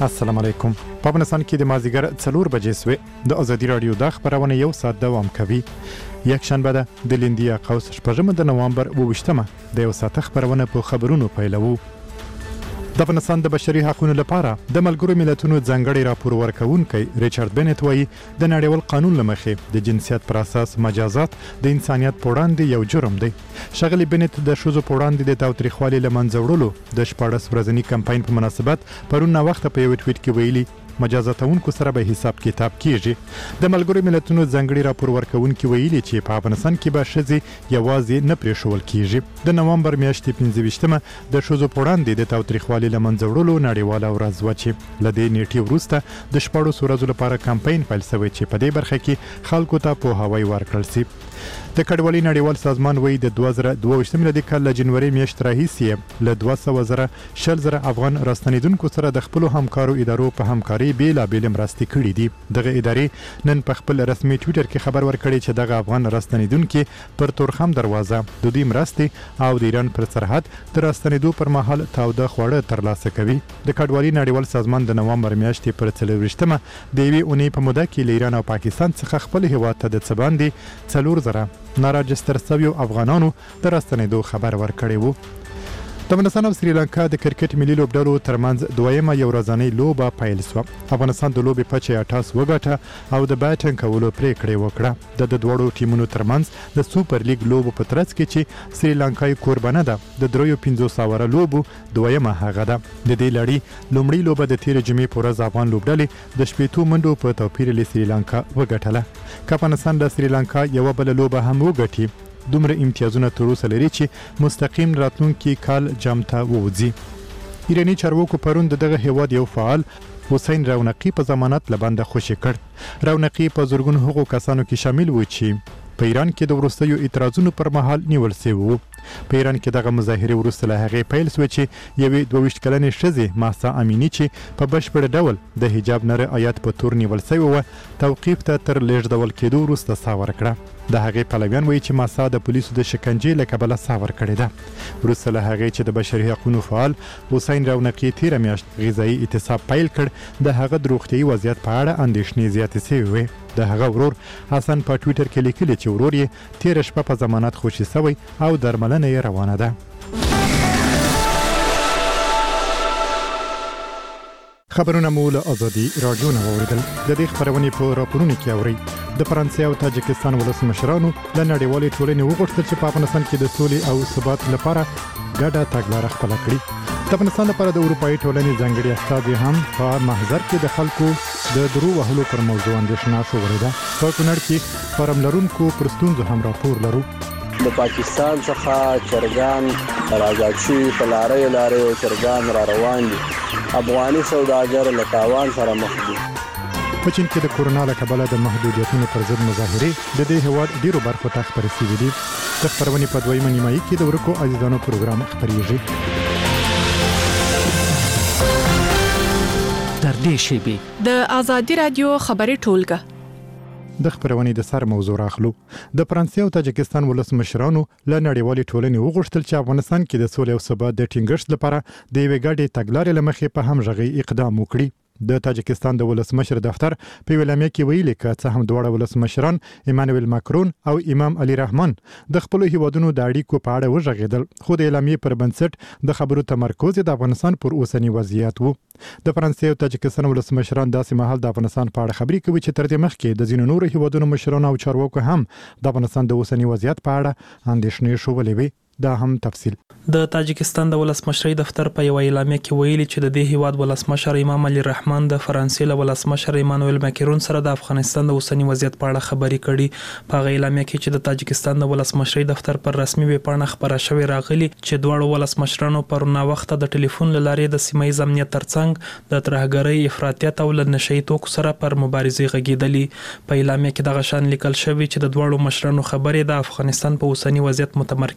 السلام علیکم. په افغانستان کې د مازدیګر 4 بجې سوې د ازادي رادیو د خبرونه یو ساعت دوام کوي. یک شنبه ده د لیندیا قوس شپږم د نوامبر 28 د یو ساعت خبرونه په خبرونو پیلوو. د افغانستان د بشري حقوقو لپاره د ملګرو ملتونو ځانګړي راپور ورکونکي ریچارډ بنت وایي د نړیوال قانون لمخې د جنسیت پر اساس مجازات د انسانیت په وړاندې یو جرم دی. ښاغلي بنت د ښځو په وړاندې د تاوتریخوالي له منځه وړلو د 14 ورځني کمپاین په مناسبت پرون وخت په یو ټویټ کې ویلي مجازاتونکو سره به حساب کتاب کیږي. د ملګرو ملتونو ځانګړي راپور ورکونکي ویلي چې په افغانستان کې به ښځې یوازې نه پرېښول کیږي. د نوامبر میاشتې 15مه د ښځو په وړاندې د تاوتریخوالي له منځه وړلو نړیواله ورځ وه چې له دې نیټې وروسته د 14 ورځو لپاره کمپاین پیل شوی چې په دې برخه کې خلکو ته پوهاوی ورکړل شي. د کډوالۍ نړیوال سازمان وایي د 2022 میلادي کال له جنوري میاشتې راهیسې له 200,000 افغان راستنیدونکو سره د خپلو همکارو ادارو په همکاري بیلابېلې مرستې کړي دي. دغه ادارې نن په خپل رسمي ټویټر کې خبر ورکړی چې دغه افغان راستنیدونکي پر تورخم دروازه د دوی مرستې او د ایران پر سرحد د راستنیدو پر مهال تاوده خواړه ترلاسه کوي. د کډوالۍ نړیوال سازمان د نوامبر میاشتې پر 24مه د یوې اونۍ په موده کې له ایران او پاکستان څخه خپل هیواد ته د څه باندې 4,000 ناراجستر شویو افغانانو د راستنیدو خبر ورکړی وو. د افغانستان او سریلانکا د کرکټ ملي لوبډلو ترمنځ دویمه یو ورځنۍ لوبه پیل شوه. افغانستان د لوبې پچې 88 وګټه او د بیټینګ کولو پریکړه وکړه. د دوړو ټیمونو ترمنځ د سوپر لیګ لوبو په ترڅ کې چې سریلانکای قربانه ده د 350 لوبو دویمه هغه ده. د دې لړۍ لومړی لوبه د تیر جمعې په ورځ افغان لوبډلې د 80 منډو په توپیر له سریلانکا وګټله. که افغانستان د سریلانکا یو بل لوبه هم وګټي دومره امتیازونه تر اوسه لري چې مستقیم راتلونکي کال جام ته ووځي. ایرانی چارواکو پرون دغه هیواد یو فعال حسین رونقی په ضمانت لبنده خوشی کړ. رونقی په زورګون هغو کسانو کې شامل و چې په ایران کې د وروستیو اعتراضونو پر مهال نیول شوی وو. په ایران کې دغه مظاهرې وروسته له هغې پیل شوې چې یوې 22 کلنې ښځې مهسا امینی چې په بشپړ ډول د حجاب نه رعایت په تور نیول شوې وه توقیف ته تر لیږدول کېدو وروسته ساه ورکړه. د هغې پلویان وایي چې مهسا د پولیسو د شکنجې له کبله ساه ورکړې ده. وروسته له هغې چې د بشري حقوقو فعال حسین رونقی تیره میاشت غذایي اعتصاب پیل کړ د هغه د روغتیایي وضعیت په اړه اندېښنې زیاتې شوې وې. د هغه ورور حسن په ټویټر کې لیکلي چې ورور یې تیره شپه په ضمانت خوشي شوی او درملنه یې روانه ده. خبرونه مو له ازادي رادیو نه واوریدل. د دې خبرونې په راپورونو کې اورئ. د فرانسې او تاجکستان ولسمشرانو له نړیوالې ټولنې وغوښتل چې په افغانستان کې د سولې او ثبات لپاره ګډه تګلاره خپله کړي. د افغانستان لپاره د اروپایي ټولنې ځانګړي استازي هم په محضر کې د خلکو د درو وهلو پر موضوع اندېښنه ښودلې ده. په کونړ کې فارم لرونکو پر ستونزو هم راپور لرو. د پاکستان څخه چرګان راځي چې په لارې چرګان را روان دي. افغاني سوداګر له تاوان سره مخ دي. په چین کې د کورونا له کبله د محدودیتونو پر ضد مظاهرې د دې هیواد ډیرو برخو ته خپرې شوې دي. د خبرونې په دویمه نیمایي کې د ورکو عزیزانو پروګرام خپریږي. تر دې شیبې د ازادي رادیو خبري ټولګه د خبرونې د سر موضوع راخلو. د فرانسې او تاجکستان ولسمشرانو له نړیوالې ټولنې وغوښتل چې افغانستان کې د سولې او ثبات د ټینګښت لپاره د یوې ګډې تګلارې له مخې په همغږۍ اقدام وکړي. د تاجکستان د ولسمشر دفتر په اعلامیه کې ویلي چې څه هم دواړه ولسمشران ایمانوئل ماکرون او امام علي رحمان د خپل هیوادونو د اړیکو په اړه وژغېدل، خو د اعلامیې پر بنسټ د خبرو تمرکز د افغانستان پر اوسنی وضعیت وو. د فرانسې او تاجکستان ولسمشران داسې مهال د افغانستان په اړه خبرې کوي چې تر دې مخکې د ځینو نورو هیوادونو مشرانو او چارواکو هم د افغانستان د اوسنی وضعیت په اړه اندېښنې ښودلې وي. دا هم تفصیل. د تاجکستان د ولسمشرۍ دفتر په یو اعلامیه کې ویلي چې د دې هیواد ولسمشر امام علي رحمان د فرانسې له ولسمشر ایمانوئل ماکرون سره د افغانستان د اوسنی وضعیت په اړه خبرې کړي. په هغه اعلامیه کې چې د تاجکستان د ولسمشرۍ دفتر پر رسمي ویب پاڼه خبره شوې راغلي چې دواړو ولسمشرانو پر ناوخته د ټلیفون له لارې د سیمه ییز امنیت ترڅنګ د ترهګرۍ، افراطیت او له نشهیي توکو سره پر مبارزې غږېدلي. په اعلامیه کې دغه شان لیکل شوی چې د دواړو مشرانو خبرې د افغانستان په اوسنی وضعیت متمرکز وي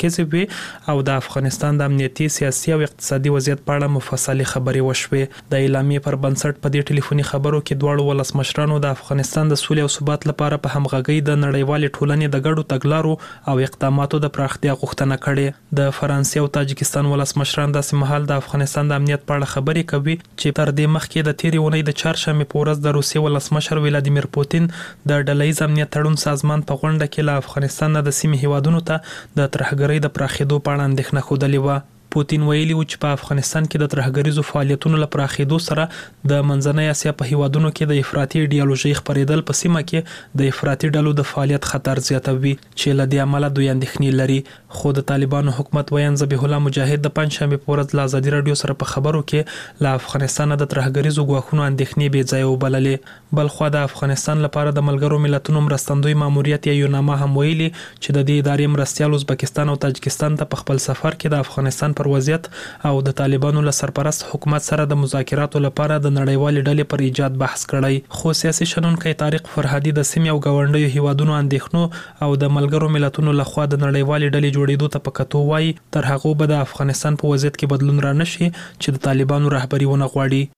شوې او د افغانستان د امنیتي سیاسي او اقتصادي وضعیت په اړه مفصلي خبرې وشوې. د اعلامیې پر بنسټ په دې ټلیفوني خبرو کې دواړو ولسمشرانو د افغانستان د سولې او ثبات لپاره په همغږۍ د نړیوالې ټولنې د ګډو تګلارو او اقداماتو د پراختیا غوښتنه کړې. د فرانسې او تاجکستان ولسمشران داسې مهال د افغانستان د امنیت په اړه خبرې کوي چې تر دې مخکې د تیرې اونۍ د چهارشنبې په ورځ د روسیې ولسمشر ولادیمیر پوتین د ډلهییز امنیت تړون سازمان په غونډه کې له افغانستان نه د سیمې هیوادونو ته د ترهګرۍ د پراخېدو په اړه اندېښنه ښودلې وه. پوتین ویلي و چې په افغانستان کې د ترهګریزو فعالیتونو لپاره پراخېدو سره د منځنۍ اسیا په هیوادونو کې د افراطي ایډیالوژي خپرېدل په سیمه کې د افراطي ډلو د فعالیت خطر زیاتوي چې له دې امله دوی اندېښنې لري. خو د طالبانو حکومت ویان ذبیح الله مجاهد د پنځشنبې په ورځ له ازادي راډیو سره په خبرو کې له افغانستان د ترهګریزو ګواښونو اندېښنې بې ځایه وبللې. بلخوا د افغانستان لپاره د ملګرو ملتونو مرستندوی ماموریت یا یوناما هم ویلي چې د دې ادارې مرستیال ازبکستان او تاجکستان ته په خپل سفر کې د افغانستان پر وضعیت او د طالبانو له سرپرست حکومت سره د مذاکراتو لپاره د نړیوالې ډلې پر ایجاد بحث کړی. خو سیاسي شنونکی طارق فرهادي د سیمې او ګاونډیو هیوادونو اندېښنو او د ملګرو ملتونو لخوا د نړیوالې ډلې جوړېدو ته په کتو وایي تر هغه به د افغانستان په وضعیت کې بدلون را نشي چې د طالبانو رهبري ونه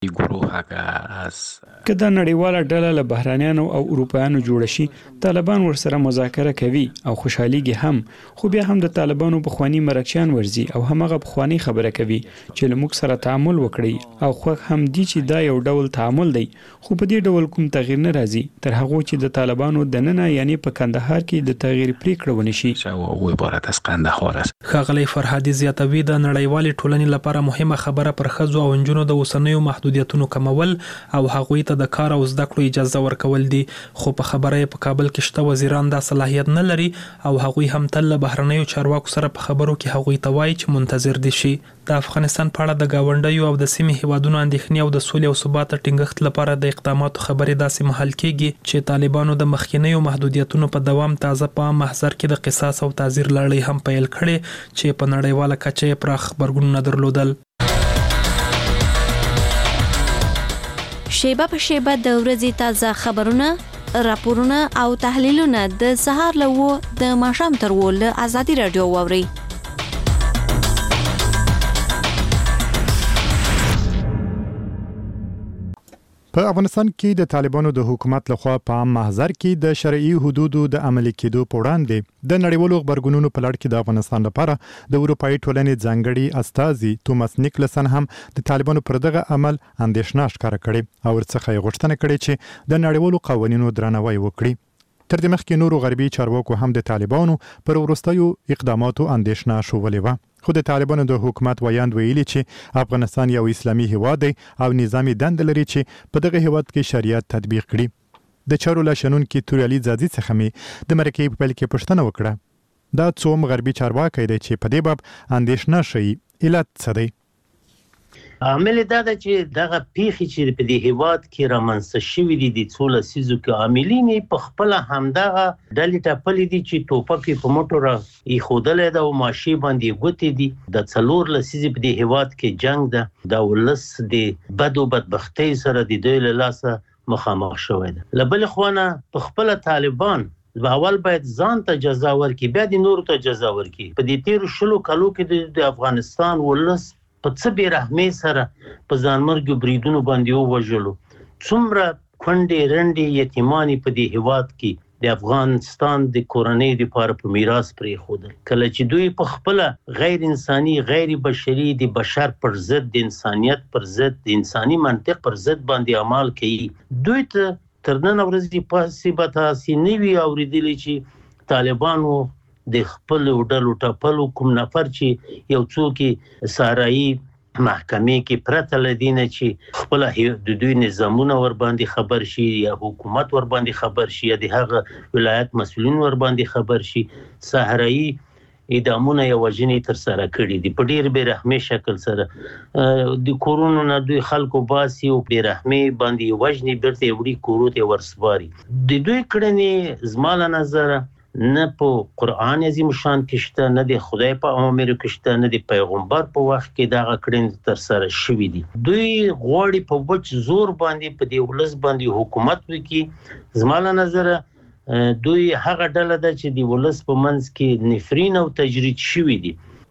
غواړي. که دا نړیواله ډله له بهرانیانو او اروپایانو جوړه شي طالبان ورسره مذاکره کوي او خوشحاليږي هم، خو بیا هم د طالبانو بخوانی مرکچیان ورزي او همغه بخوانی خبره کوي چې له موږ سره تعامل وکړي او خو هم دي چې دا یو ډول تعامل دی، خو په دې ډول کوم تغییر نه راځي تر هغه چې د طالبانو د ننه یعنی په کندهار کې د تغییر پریکړه ونشي. او عبارت از قندهار است. ښاغلی فرهادي زیاتوي د نړیوالې ټولنې لپاره مهمه خبره پر ښځو او نجونو د اوسنیو محدودیتونو کمول او هغوی ته د کار او زده کړو اجازه ورکول دي. خو په خبره په کابل کې شته وزیران دا صلاحیت نه لري او هغوی هم تل له بهرنیو چارواکو سره په خبرو کې هغوی ته وایي چې منتظر دي شي. د افغانستان په اړه د گاونډیو او د سیمې هیوادونو اندېښنې او د سولې او ثبات ټینګښت لپاره د اقداماتو خبرې داسې مهال کېږي چې طالبانو د مخکینیو محدودیتونو په دوام تازه په محضر کې د قصاص او تعزیر لړۍ هم پیل کړې چې په نړیواله کچه یې پراخ غبرګونونه درلودل. شیبه په شیبه د ورځې تازه خبرونه، راپورونه او تحلیلونه د سهار له 9 د ماښام تر 10 له ازادي راډیو واورئ. په افغانستان کې د طالبانو د حکومت لخوا په عام محضر کې د شرعي حدودو د عملي کېدو په وړاندې د نړیوالو خبرګونونو په لړ کې د افغانستان لپاره د اروپאי ټولنې ځانګړي استازي توماس نیکلسن هم د طالبانو پر دغه عمل اندېښنه ښکاره کړې او ورڅخه یې غوښتنه کړې چې د نړیوالو قوانینو درناوی وکړي. تر دې مخکې نورو غربي چارواکو هم د طالبانو پر وروستیو اقداماتو اندېښنه شوولې وه. خو د طالبانو د حکومت ویاند ویلي چې افغانستان یو اسلامي هیواد دی او نظامي دند لري چې په دغه هیواد کې شریعت تطبیق کړي. د چارو له شنونکي توري علي ځاځي څخه مې د مرکې په پیل کې پوښتنه وکړه دا څوم غربي چارواکي دی چې په دې باب اندېښنه شي علت څه دی؟ عامل دا ده چې دغه پیښې چې په دې هیواد کې رامنځته شوې دي د څو لسیزو کې عاملین په خپل همدغه ډلې ټاپلې دي چې ټوپک په موټر ایښودلې ده او ماشي باندې ګوتې دي. د څلور لسیزې په دې هیواد کې جنگ ده د ولس د بدو بدبختۍ سره د دوی له لاسه مخامخ شوی ده. له بلې خوا په خپل طالبان اول باید ځان ته جزا ورکړي بیا د نورو ته جزا ورکړي. په دې تیرو 20 کالو کې د افغانستان ولس په څه بې رحمۍ سره په ځانمرګو بریدونو باندې ووژلو. څومره کونډې رنډې یتیمانې په دې هیواد کې د افغانستان د کورنۍ لپاره په میراث پرېښودل. کله چې دوی په خپل غیر انساني غیر بشري د بشر پر ضد د انسانیت پر ضد د انساني منطق پر ضد باندې عمل کوي، دوی ته تر نن ورځې پاسې به تاسې نه وي اورېدلی چې طالبانو د خپل ډلو ټاپلو کوم نفر چې یو څوک سارایي محکمې کې پرته لدینه چې خپل د دوی نظامونه ور باندې خبر شي یا حکومت ور باندې خبر شي یا د هغه ولایت مسؤلین ور باندې خبر شي، صحرایي اعدامونه یا وژنې تر سره کړي دي په ډیر بې رحمۍ شکل سره. د کورونو نه دوی خلکو باسي او بې رحمۍ باندې وژنې بیرته وړي کورو ته ورسپاري. د دوی کړنې زما له نظره نه په قرآن عظیم شان کې شته، نه د خدای په اوامرو کې شته، نه د پیغمبر په وخت کې دغه کړنې تر سره شوي دي. دوی غواړي په وچ زور باندې په دې ولس باندې حکومت وکړي. زما له نظره دوی هغه ډله ده چې د ولس په منځ کې نفرین او تجرید شوي دي.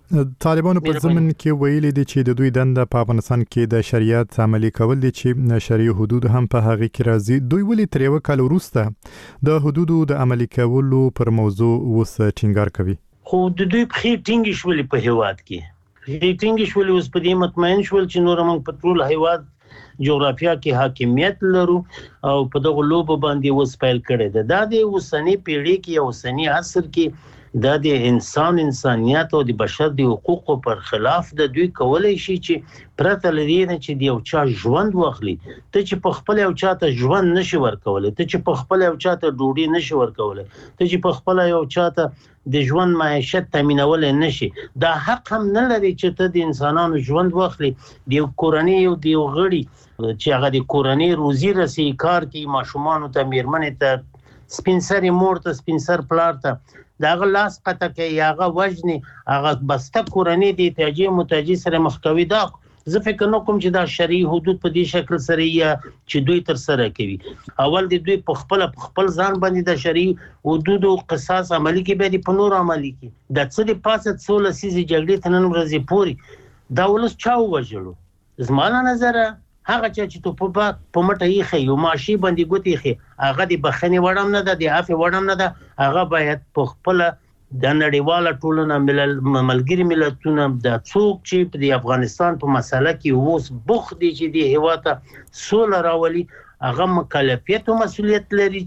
طالبانو په ضمن کې ویلي دي چې د دوی دنده په افغانستان کې د شریعت عملي کول دي چې شرعي حدود هم په هغه کې راځي. دوی ولې تر یو کال وروسته د حدودو د عملي کولو پر موضوع اوس ټینګار کوي؟ خو د دوی په ټینګ شول په هیواد کې ټینګ شول اوس په دې مطمئن شول چې نور موږ په ټول هیواد جغرافیا کې حاکمیت لرو او په دغه لوب باندې وسپیل کړي ده. دا د اوسنی پیړۍ کې او اوسنی عصر کې دا د انسانیت او د بشر د حقوقو پر خلاف د دوی کولای شي چې پرته لري نه چې د یو چا ژوند واخلي. ته چې په خپل یو چاته ژوند نشي ورکولای، ته چې په خپل یو چاته ډوډۍ نشي ورکولای، ته چې په خپل یو چاته د ژوند معیشت تامینول نشي، دا حق هم نه لري چې ته د انسانانو ژوند واخلي. د کورنۍ یو د یو غړي چې هغه د کورنۍ روزي رسي، کار کوي، ماشومان ته، میرمنې ته، سپینسري مور ته، سپینسر پلار ته داغه لاس قطع کوي، هغه وجني، هغه بسته کورنۍ د احتیاجي متاجي سره مخ کوي. دا زه فکر نه کوم چې دا شرعي حدود په دې شکل سره یا چې دوی تر سره کوي. اول د دوی په خپل ځان باندې د شرعي حدود او قصاص عملي کې به د پنور عملي کې د څه د پاسه 16 سیزي جګړې تنن ورځې پوري دا ولس چا وژلو. زمانه نظر هغه چې ته په مټه یې خې یو ماشي باندې ګوتې خې هغه د بخنې وړم نه ده، د عفو وړم نه ده. هغه باید په خپل د نړیواله ټولنه ملګری ملتونه د څوک چې په افغانستان په مسله کې اوس بوخ دي چې د هیواد سوله راولي، هغه مکلفیت او مسؤلیت لري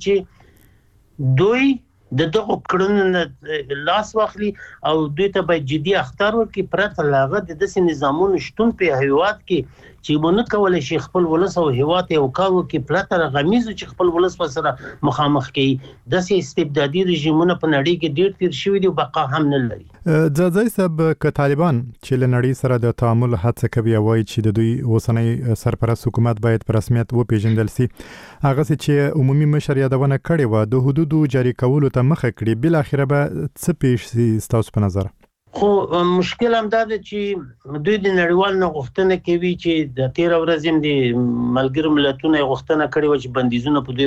چې دوی د دغه کړنو لاس واخلي او دوی ته باید جدي اختار ورکړي. پرته له هغه د داسې نظامونو شتون په هیواد کې چې مونږ کولای شي خپل ولس او هیواد یو کارو کې پرته له غمیزو چې خپل ولس سره مخامخ کوي. داسې استبدادي رژیمونه په نړۍ کې ډېر تیر شوي دي او بقا هم نه لري. ځای صاحب که طالبان چې له نړۍ سره د تعامل هڅه کوي او وایي چې د دوی اوسنی سرپرست حکومت باید په رسمیت وپیژندل شي، هغه چې عمومي مشر یادونه کړې و د حدودو جاری کولو ته مخه کړي، بل اخره به څه پیښ شي ستاسو په نظر؟ خو مشکل هم دا دی چې دوی د نړیوال نه غوښتنه کوي چې د 13 ورځې د ملګرو ملتونو غوښتنه کړې و چې بندیزونه په دوی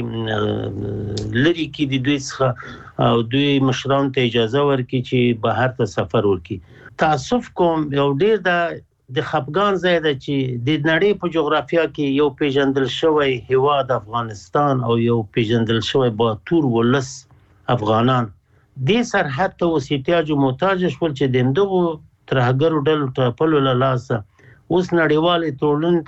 باندې لري کې د دوی څخه او دوی مشرانو ته اجازه ورکړي چې بهر ته سفر وکړي. تاسف کوم یو ډیر د خپګان ځای دی چې د نړۍ په جغرافیا کې یو پیژندل شوی هیواد افغانستان او یو پیژندل شوی باتور ولس افغانان د سرحد ته وسیتاج محتاج شول چې دغه ترهګرو ډلو ټاپلو له لاسه اوس نړیوالې ټولنې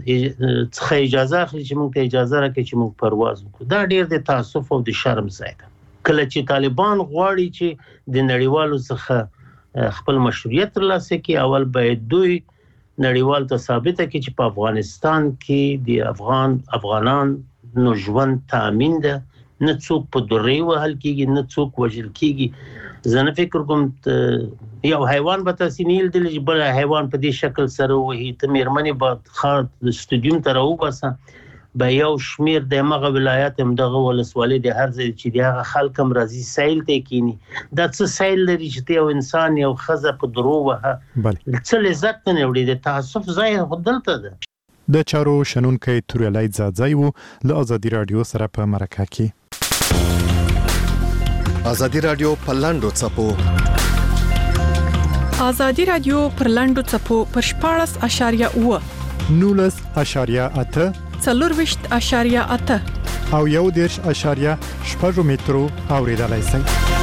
ته اجازه اخلي چې موږ ته اجازه راکړي چې موږ پرواز وکړو. دا ډیر د تاسف او د شرم ځای دی. کله چې طالبان غواړي چې د نړیوالو څخه خپل مشروعیت ترلاسه کړي، اول باید دوی نړیوال ته ثابته کړي چې په افغانستان کې د افغانان نو ژوند تامین ده، نه څوک په درې وهل کېږي، نه څوک وژل کېږي. زه نه فکر کوم یو حیوان به تاسې نه لیدلی چې بل حیوان په دې شکل سره ووهي. ته مېرمنې به ښار سټډیوم ته راوباسه، به یو شمېر د همغه ولایت همدغه ولسوالۍ د هر ځای چې د هغه خلک هم راځي سیل ته یې کښېني. دا څه سیل لري چې ته یو انسان یو ښځه په درو وهه، څه لذت نه وړي. د تعصب ځای خو دلته ده. د چارو شنونکی توریالی ځاځی و له ازادي رادیو سره په مرکه کې. ازادي رادیو په لاندو څپو ازادي رادیو پر لاندو څپو پر 14.8 19.8 24.8 او 1.8 مترو اوریدلای شئ.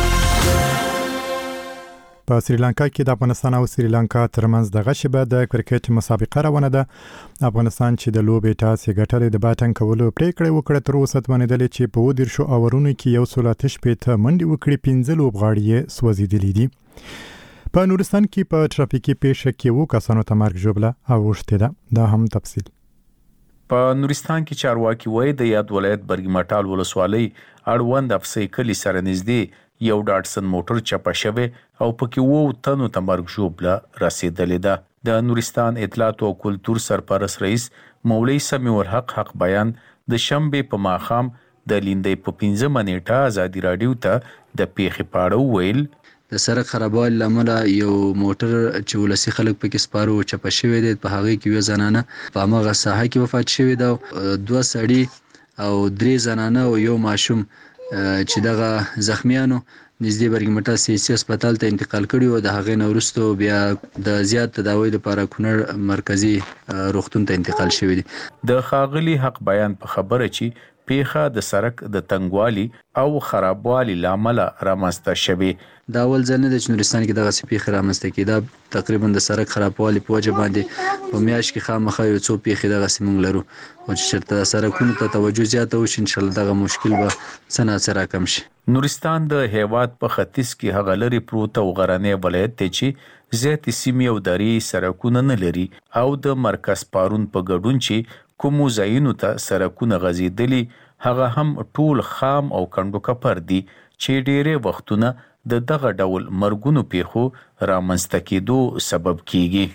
په سریلانکا کې د افغانستان او سریلانکا ترمنځ د غشبه د کرکټ مسابقه روانه ده. افغانستان چې د لوبې ټاس یې ګټلې د باټن کولو پریکړه وکړه، تر اوسه تمنېدلې چې په 13 اورونو کې یو سولاتش پېته منډي وکړي، 15 لوبغاړي یې سوځېدلي دي. په نورستان کې په ټرافیکي پیښه کې وو کسانو ته مرګ ژوبله اوښتې ده. دا هم تفصیل. په نورستان کې چارواکي وایي د یاد ولایت برګمټال ولسوالۍ اړوند افسې کلي سره نږدې یو ډاټسن موټر چپه شوی او پکې 2 تنو ته مرګ ژوبله رسیدلې ده. د نورستان اطلاعات او کلتور سرپرست رئیس مولوی سمیع الحق حق بیان د شنبې په ماښام د لیندۍ په 15 نیټه ازادي رادیو ته د پیښې په اړه وویل. د سړک خرابوالي له امله یو موټر چې ولسي خلک پکې سپاره و چپه شوی دی، په هغې کې یوه زنانه په هماغه ساحه کې وفات شوې ده، 2 سړي او 3 زنانه او یو ماشوم چې دغه زخمیانو نږدې برګمټا سیاسي هسپتال ته انتقال کړی او د هغې نه وروسته بیا د زیات تداوی لپاره کونړ مرکزی روغتون ته انتقال شوی دی. د ښاغلي حق بیان په خبره چې پیښه د سړک د تنګوالي او خرابوالي لامل رامنځته شوی. دا اول ځل نه د نورستان کې دغه پیښه رامنځته کیده. تقریبا د سړک خرابوالي په وجه باندې په میاشت کې خامخا یو څو پیښې دغه سیمون لرو او چې چرته سړکونو ته توجه زیاته وشي ان شاء الله دغه مشکل به څنګه کم شي. نورستان د هیواد په ختیځ کې هغه لري پروت او غرنی ولایت دی چې زیاتې سیمې او درې سړکونه نه لري او د مرکز پارون په ګډون چې کومو ځایونو ته سړکونه غځېدلي هغه هم ټول خام او کندو کپر دي چې ډېرې وختونه د دغه ډول مرګونو پیښو رامنځته کېدو سبب کیږي.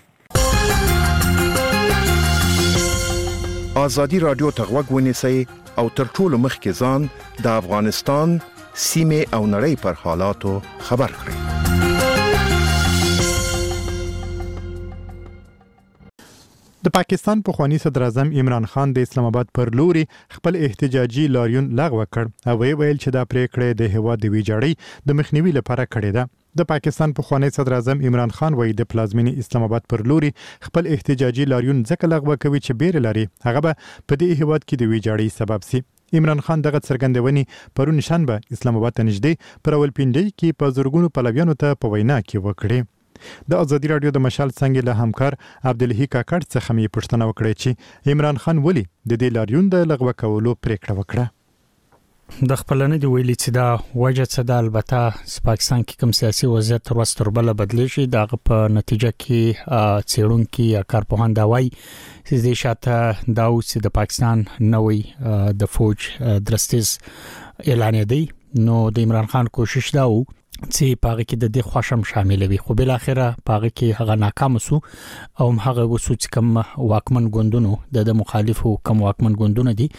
ازادي رادیو ته غوږ ونیسئ او تر ټولو مخکې ځان د افغانستان سیمې او نړۍ پر حالاتو خبر کړئ. د پاکستان پخوانی صدر اعظم عمران خان د اسلام آباد پر لوري خپل احتجاجي لاریون لغوه کړ او ویل چې دا پریکړه د هیواد د ویجاړۍ د مخنیوي لپاره کړې ده. د پاکستان پخوانی صدر اعظم عمران خان وایي د پلازمینی اسلام آباد پر لوري خپل احتجاجي لاریون ځکه لغوه کوي چې بیر لري هغه به په دې هیواد کې د ویجاړۍ سبب سي. عمران خان دغه څرګندونې پرون شنبه اسلام آباد ته نږدې پر راولپنډي کې په زورګونو پلویانو ته په وینا کې وکړي. د ازادي رادیو د مشال څنګه له همکار عبدالهی کاکړ څخه مې پوښتنه وکړه چې عمران خان ولې د دې لاریون د لغوه کولو پریکړه وکړه. د خپلنه دی ویلي چې دا وجه څه ده. البته پاکستان کې کوم سیاسي وضعیت تر وسه تر بل بدلیږي دغه په نتیجه کې څېړونکي یا کارپوهان دا وایي چې د شاته دا چې د پاکستان نوې د فوج درستیز اعلان دی نو د عمران خان کوشش دا و چې پاره کې د دې خوشم شامل وي خو بل اخره پاره کې هغه ناکام سو او هغه وسو چې کوم واکمن ګوندونو د مخالفو کوم واکمن ګوندونه دي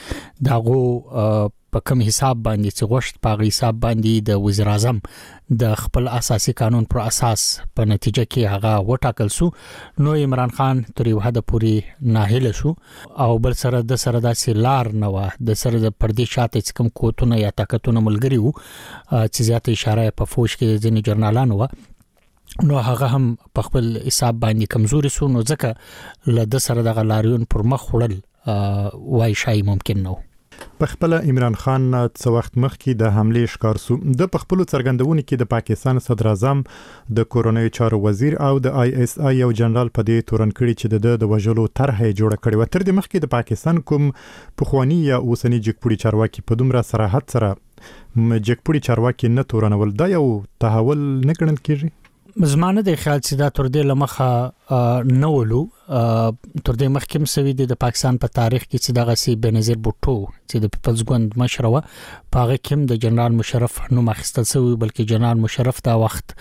داغه په کوم حساب باندې چې غوښت په حساب باندې د وزیر اعظم د خپل اساسي قانون پر اساس په نتیجه کې هغه وټاکل سو. نو عمران خان تر یو حد پورې ناهیله شو او بل سره د سره داسې لار نه و د سره د پردي شاته کوم کوتونه یا طاقتونه ملګری وو چې زیاته اشاره په فوج کې ځینې جرنالانو و نو هغه هم په خپل حساب باندې کمزوري سو نو ځکه له د سره د لاریون پر مخ وړل وای شای ممکن نو. په خپل عمران خان څو وخت مخکې د حمله ښکار سو د خپل څرګندونې کې د پاکستان صدر اعظم د کورونی چارو وزیر او د آی اس آی یو جنرال په دې تورن کړي چې د وژلو طرحه جوړه کړې و. تر دې مخکې د پاکستان کوم پخوانی یا اوسنی جګپوړي چارواکي په دومره صراحت سره جګپوړي چارواکي نه تورنول دا یو تحول نه ګڼل کیږي. زمانه د خیال چې دا تر دې لمخه نه ولو تر دې مخکې مسوي د پاکستان په تاریخ کې چې دغه سی بنظیر بوټو چې د پیپلز ګوند مشر و پاغه کوم د جنرال مشرف نو مخستل سوی بلکې جنرال مشرف دا وخت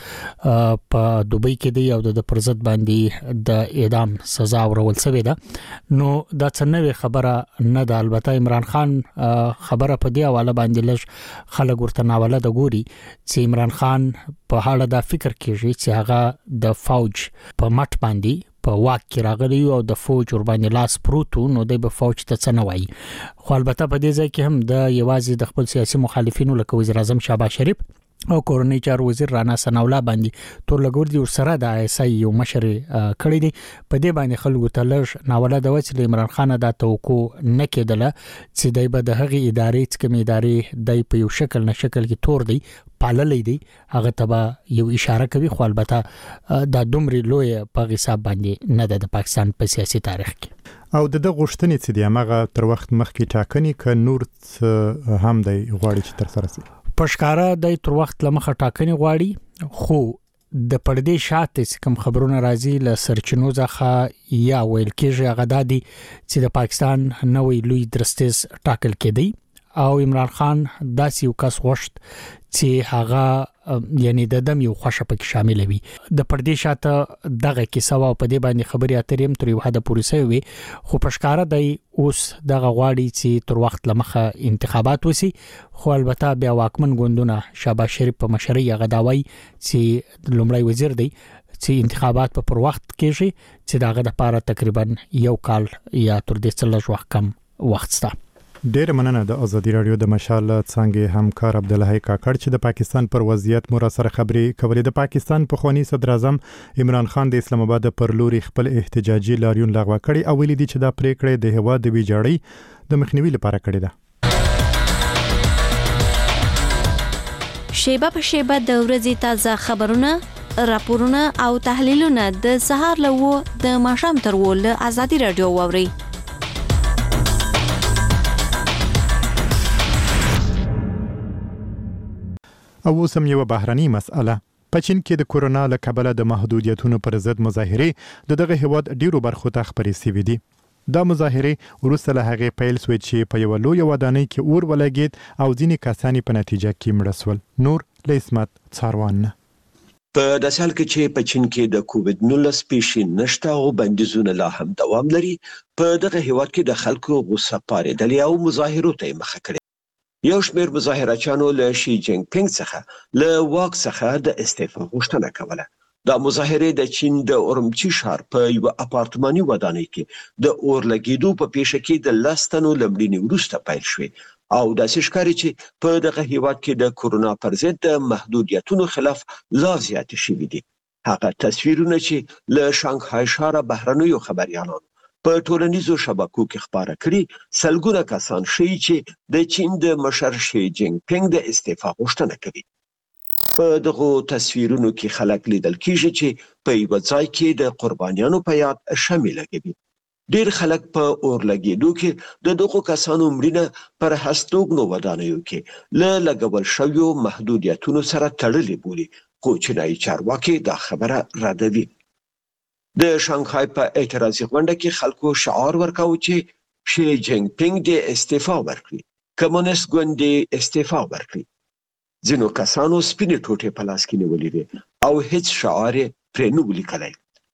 په دوبۍ کې دی او د پرزت باندې د اعدام سزا ورول سوی ده. نو دا څنګه خبره نه ده. البته عمران خان خبره په دی حواله باندې لږ خلک ورته ناوله د ګوري چې عمران خان په حاله دا فکر کوي چې هغه د فوج په مټ باندې په واک کې راغلی او د فوج ور باندې لاس پروتو نو د فوج ته څه نه وایي. خو البته په دې ځای کې هم د یوازې د خپل سیاسي مخالفینو لکه وزیر اعظم شهباز شریف او کورنۍ چارو وزیر رانا ثناءالله باندې تور لګور دي سره د آی اس آی یو مشر کړی دی. په دې باندې خلکو ته لږ ناوله د وڅ عمران خان د توقع نه کېدله چې دای په دغه ادارې څخه ادارې دای په یو شکل نه شکل کې تور دی پاللې دی هغه ته یو اشاره کوي. خو البته د دومره لوی په حساب باندې نه د پاکستان په سیاسي تاریخ کې او د غوښتنې چې دی هغه تر وخت مخکې ټاکنې ک نور هم دی غواړي چې تر سره سي پښکارا د تر وخت لمخه ټاکنې غواړي. خو د پردې شاته کوم خبرونه راځي ل سرچینو ځخه یا ویل کېږي هغه د چې د پاکستان نوې لوی درستیز ټاکل کېدی او عمران خان داسې یو کس غوښت چې هغه یعنی د دم یو خوشه پکې شامل وي. د پردې شاته دغه کیسه او په دې باندې خبرې اترې هم تر یو حد پورې سوي خو پښکارا د اوس دغه غواړي چې تر وخت لمخه انتخابات وسی. خو البته بیا واکمن ګوندونه شهباز شریف په مشرۍ هغه داوي چې لومړی وزیر دی چې انتخابات په پر وخت کېږي چې دغه د لپاره تقریبا یو کال یا تر دې څلور وخت کم وخت ستا. ډېر مننه د ازادي رادیو د مشال څنګه همکار عبدالحی کاکړ چې د پاکستان پر وضعیت مو سره خبري کولې. د پاکستان پخوانی صدر اعظم عمران خان د اسلام آباد پر لوري خپل احتجاجي لاریون لغوه کړي او ویلي دي چې دا پریکړه د هوا د ویجاړۍ د مخنیوي لپاره کړې ده. شیبه په شیبه د ورځې تازه خبرونه، راپورونه او تحلیلونه د سهار له د ماښام تر ول ازادي رادیو واوري. او اوسم یو بهرني مسأله. په چین کې د کورونا له کبله د محدودیتونو پر ضد مظاهرې دغه هیواد ډیرو برخو ته خپرې شوې دي. دا مظاهرې وروسته له هغې پیل شوې چې په یوه لویه ودانۍ کې اور ولګېد او ځینې کسان په نتیجه کې مړه شول. نور له عصمت څاروان نه. په داسې حال کې چې په چین کې د کووډ-19 پیښې نشته او بندیزونه لا هم دوام لري، په دغه هیواد کې د خلکو غوسه پارېدلې او مظاهرو ته یې مخه کړې. یو شمېر مظاهرچیانو له شي جینګ پینګ څخه له واک څخه د استعفا غوښتنه کوله. دا مظاهرې د چین د اورمچي ښار په یو اپارتماني ودانۍ کې د اور لګېدو په پیښه کې د 10 تنو له مړینې وروسته پیل شوې او داسې ښکاري چې په دغه هیواد کې د کورونا پر ضد د محدودیتونو خلاف لا زیاتې شوي دي. هغه تصویرونه چې له شانګهای ښاره بهرنیو خبريالانو په ټولنیزو شبکو کې خبره کړي، سلګونه کسان ښیي چې د چین د مشر شي جینګ پینګ د استعفا غوښتنه کوي. په دغه تصویرونو کې خلک لیدل کیږي چې په یو ځای کې د قربانیانو په یاد شمع لګوي. ډیر خلک په اور لګېدو کې د دغو کسانو مړینه پر هستوګنو ودانیو کې له لګول شویو محدودیتونو سره تړلې بولي، خو چینایي چارواکي دا خبره ردوي. د شانګهای په اعتراضي غونډه کې خلکو شعار ورکاوه چې شي جینګ پینګ د استعفا ورکړي، کمونیست ګوند د استعفا ورکړي. ځینو کسانو سپینې ټوټې په لاس کې نیولې دي او هیڅ شعار پرې نه و لیکلی.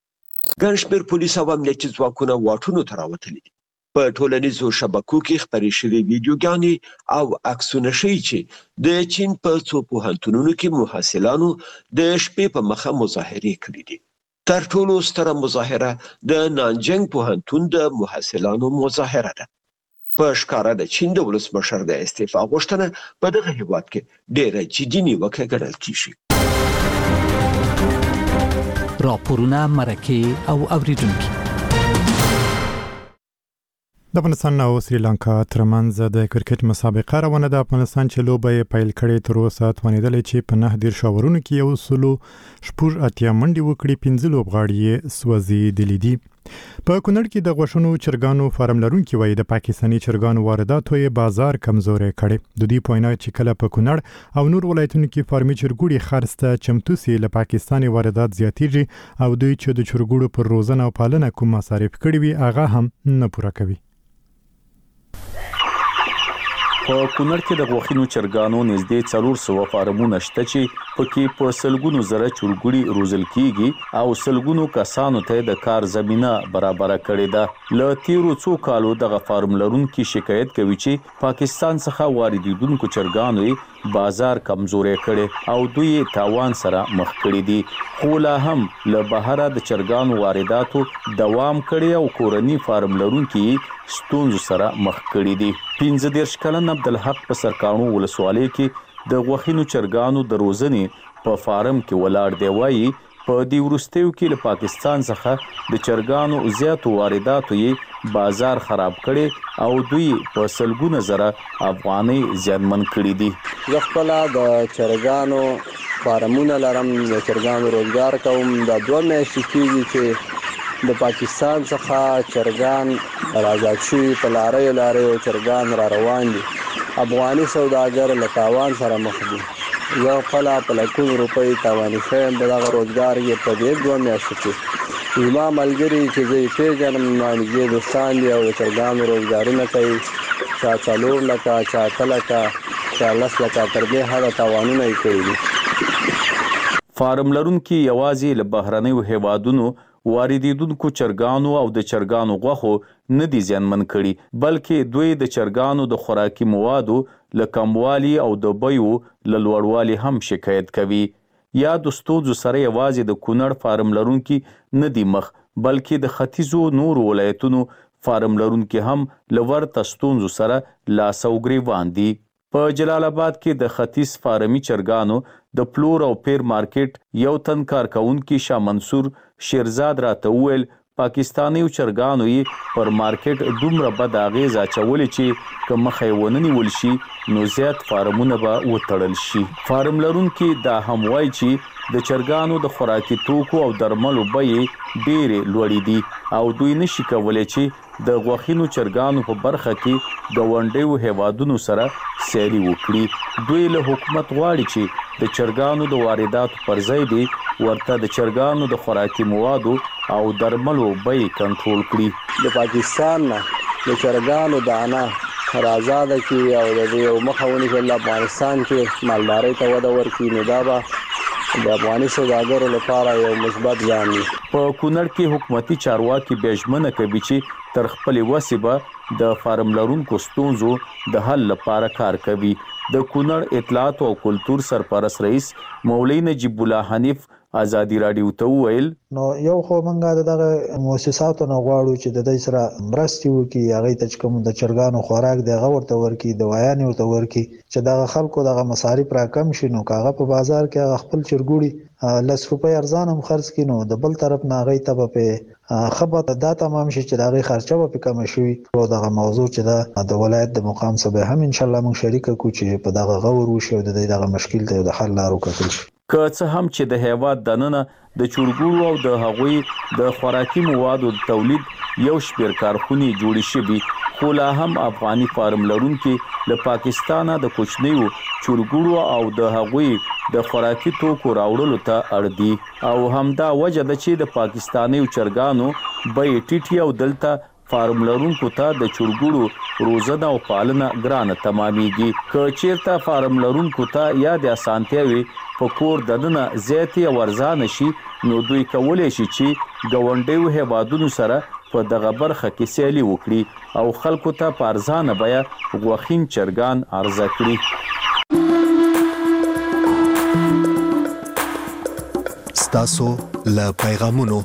ګڼ شمېر پولیس او امنیتي ځواکونه واټونو ته راوتلي دي. په ټولنیزو شبکو کې خپرې شوې ویډیوګانې او عکسونه ښیي چې د چین په څو پوهنتونونو کې محصلانو د شپې په مخه مظاهرې کړې دي. تر ټولو ستره مظاهره د نانجنګ پوهنتون د محصلانو مظاهره ده. په ښکاره د چین د ولسمشر د استعفا غوښتنه په دغه هیواد کې ډېره جدي نیوکه ګڼل کیږي. راپورونه، مرکې او اوریدونکي. د افغانستان او سریلانکا ترمنځ د کرکټ مسابقه روانه ده. افغانستان چې لوبه یې پیل کړې تر اوسه توانېدلې چې په 9 شاورونو کې 180 منډې وکړي، 15 لوبغاړي یې سوځېدلي دي. په کونړ کې د غوښنو چرګانو فارم لرونکي وایي د پاکستاني چرګانو وارداتو یې بازار کمزوري کړي. د دې په وینا چې کله په کونړ او نور ولایتونو کې فارمي چرګوړي خرڅ ته چمتو سي، له پاکستاني واردات زیاتېږي او دوی چې د چرګوړو پر روزنه او پالنه کوم مصارف کړي وي هغه هم نه پوره کوي. په کونړ کې د غوښینو چرګانو نږدې 400 فارمونه شته چې پکې په سلګونو زره چرګوړي روزل کیږي او سلګونو کسانو ته د کار زمينه برابر کړې ده. له تیرو څو کالو دغه فارم لرونکي شکایت کوي چې پاکستان څخه واردېدونکو چرګانو بازار کمزوري کړي او دوی تاوان سره مخ کړي دي. خو لا هم له بهره د چرګانو وارداتو دوام کړي او کورنی فارم لرونکي ستونزو سره مخ کړي دي. 15 کلن عبدالحق په سرکانو ولسوالۍ کې د غوښینو چرګانو د روزنې په فارم کې ولاړ دی. وایي په دې وروستیو کې له پاکستان څخه د چرګانو زیاتو وارداتو یې بازار خراب کړي او دوی په سلګونه زره افغانۍ زیانمن کړي دي. زه خپل د چرګانو فارمونه لرم، د چرګانو روزګار کوم. دا 2 میاشتې کېږي چې د پاکستان څخه چرګان راځي چې په لارې چرګان را روان دي. افغاني سوداګر له تاوان سره مخ دي. یو خپل په لکونو روپۍ تاواني شوم. دغه روزګار یې په دې 2 میاشتو کې زما ملګري چې زه یې پیژنم، نږدې دوستان دي او د چرګانو روزګارونه کوي. چا 4 لکه، چا 8 لکه، چا 10 لکه، تر دې حده تاوانونه یې کړي دي. فارم لرونکي یوازې له بهرنیو هیوادونو واردېدونکو چرګانو او د چرګانو غوښو نه دي زیانمن کړي، بلکې دوی د چرګانو د خوراکي موادو له کموالي او د بیو له لوړوالي هم شکایت کوي. یا د ستونزو سره یوازې د کونړ فارم لرونکي نه دي مخ، بلکې د ختیځو نورو ولایتونو فارم لرونکي هم لور تستونزو سره لاس او گریوان دي. په جلال آباد کې د ختیځ فارمي چرګانو د پلور او پیر مارکیټ یو تن کارکونکي شاه منصور شیرزاد راته وویل پاکستاني چرګانو یې پر مارکیټ دومره بد اغیز اچولې چې که مخه یې ونه نیول شي نو زیات فارمونه به وتړل شي. فارم لرونکي دا هم وایي چې د چرګانو د خوراکي توکو او درملو بیې ډېرې لوړې دي او دوی نشي کولی چې د غوښینو چرګانو په برخه کې ګاونډیو هیوادونو سره سیالي وکړي. دوی له حکومت غواړي چې د چرګانو د وارداتو پر ځای دی ورته د چرګانو د خوراکي موادو او درملو بیې کنټرول کړي. د پاکستان نه د چرګانو دانه آزاده کړي او د دې مخه ونیسي افغانستان کې مالدارۍ ته وده ورکړي نو دا به د افغاني سوداګرو لپاره یو مثبت ګام وي. په کونړ کې حکومتي چارواکي بیا ژمنه کوي چې تر خپلې وسې به د فارم لرونکو ستونزو د حل لپاره کار کوي. د کونړ اطلاعات او کلتور سرپرست رئیس مولوی نجیب الله حنیف ازادي رادیو ته وویل نو یو خو مونږه دغه مؤسساتو نه غواړو چې د دې سره مرستي وکړي هغه ته کوم د چرګانو خوراک دی هغه ورته ورکړي دوايانې ورته ورکړي چې دغه خلکو دغه مصارف را کم شي نو کاغه په بازار کې هغه خپل چرګوړي لس روپۍ ارزان هم خرڅ کړي نو د بل طرف نه هغه ته په خبره دا تمام شي چې دغه خرچه په کم شي او دغه موضوع چې د ولایت د مقام سبا هم ان شاء الله مونږ شریک کو چې په دغه غور وشي او دغه مشکل ته د حل لارو کتل شي. که څه هم چې د هیواد دننه د چورګوړو او د هغوی د خوراکي موادو تولید یو شمېر کارخونې جوړې شوي خو لا هم افغاني فارم لرونکي له پاکستانه د کوچنیو چورګوړو او د هغوی د خوراکي توکو راوړلو ته اړ دي او همدا وجه ده چې د پاکستاني چرګانو بیې ټیټې او دلته فارم لرونکو ته د چورګوړو روزنه او پالنه ګرانه تمامېږي. که چیرته فارم لرونکو ته یا د اسانتیاوي په کور دننه زیاتې او ارزانه شي نو دوی کولی شي چې ګاونډیو هیوادونو سره په دغه برخه کې سیالي وکړي او خلکو ته په ارزانه بیه غوښین چرګان عرضه کړي. ستاسو له پیغامونو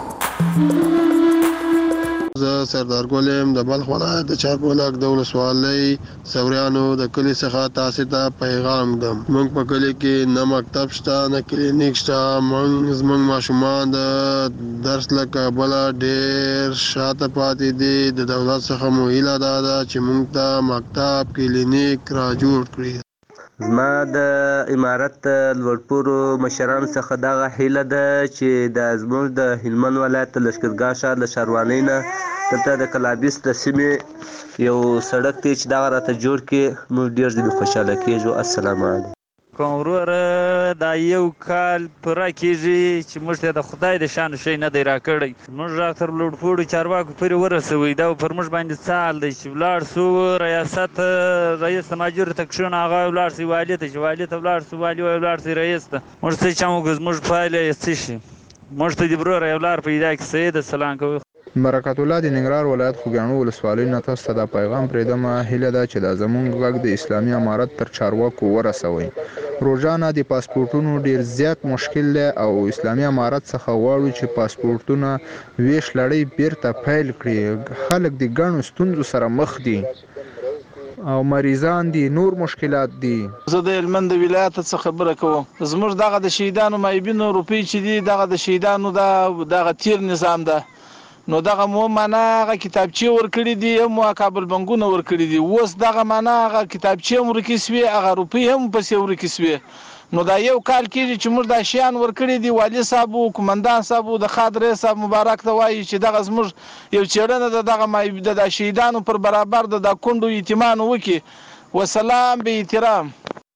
زه سردار ګولم د بلخ ولایت د چاربولک د ولسوالۍ سوریانو د کلي څخه تاسو ته پیغام دم. موږ په کلي کې نه مکتب شته نه کلینیک شته. موږ ماشومان د درس له کبله ډېر شاته پاتې دي. د دولت څخه مو هیله ده چې موږ ته مکتب کلینیک را جوړ کړي. زما د امارت لوړپوړو مشرانو څخه دغه هیله ده چې د زموږ د هلمند ولایت لښکرګاه ښار له ښاروالۍ نه دلته د کلابیس د سیمې یو سړک دی چې دغه راته جوړ کړي موږ ډېر ځینې خوشحاله کېږو. السلام علیکم. کوم وروره دا یو کال پوره کېږي چې موږ ته د خدای د شان شی نه دی راکړی. موږ را تر لوړپوړو چارواکو پورې ورسوئ دا پر موږ باندې څه حال دی چې ولاړ سو ریاست رئیس ماجور ته کښېنه هغه ولاړ سي والي ته چې والي ته ولاړ سو والي ولاړ سي رئیس ته موږ څه چم وکړو زموږ پایله یې څه شي موږ ته دې وروره یو لار پیدا کړي. سید السلام کوو. برکت الله د ننګرهار ولایت خوږیاڼو ولسوالۍ نه تاسو ته دا پیغام پرېږدم. هیله ده چې دا زموږ غږ د اسلامي امارت تر چارواکو ورسوئ. روزانه د پاسپورټونو ډیر زیات مشکل دی او اسلامي امارت څخه غواړو چې پاسپورټونه ویش لړۍ بیرته پیل کړي. خلک د ګڼو ستونزو سره مخ دي او مریضان دي نور مشکلات دي. زه د هلمند ولایت څخه خبره کوم. زموږ دغه د شهیدانو مایبینو روپۍ چې دي دغه د شهیدانو دغه تیر نظام ده نو دغه مو معنا هغه کتابچې ورکړي دي هم کابل بنګونه ورکړي دي. اوس دغه معنا هغه کتابچې هم ورکې سوې هغه روپۍ هم پسې ورکې سوې. نو دا یو کال کېږي چې موږ دا شیان ورکړي دي. والي صاحب قومندان صاحب د خادرې صاحب مبارک ته وایي چې دغه زموږ یو څېړنه ده دغه د شهیدانو پر برابر د کونډو یتیمانو وکړي. وسلام به احترام.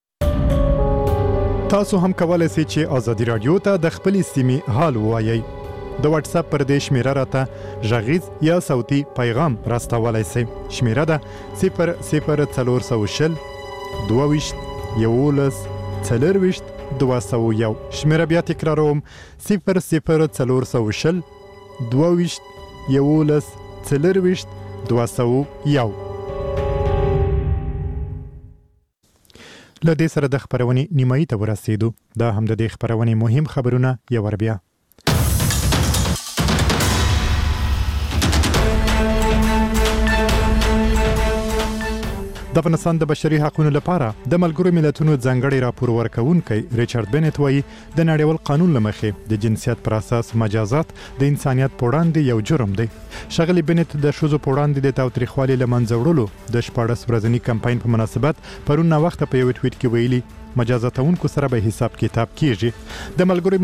تاسو هم کولای شئ چې ازادي رادیو ته د خپلې سیمې حال ووایئ. د واتس اپ پر دې شمیره راته غږیز یا صوتي پیغام راستولای شئ. شمیره ده 00420 22 11 4 شمیره بیا تکراروم 00420 22 11 4 له دې سره د خبرونې نیمایي ته ورسېدو. دا هم د دې خبرونې مهم خبرونه یو ور بیا. د افغانستان د بشري حقوقو لپاره د ملګرو ملتونو ځانګړي راپور ورکونکي ریچارډ بنت وایي د نړیوال قانون لمخې د جنسیت پر اساس مجازات د انسانيت په وړاندې یو جرم دی. ښاغلي بنت د ښځو په وړاندې د تاوتریخوالي له منځه وړلو د 14 ورځني کمپاین په مناسبت پرون وخت په یو ټویټ کې ویلي مجازاتونکو سره به حساب کتاب کیږي. د ملګرو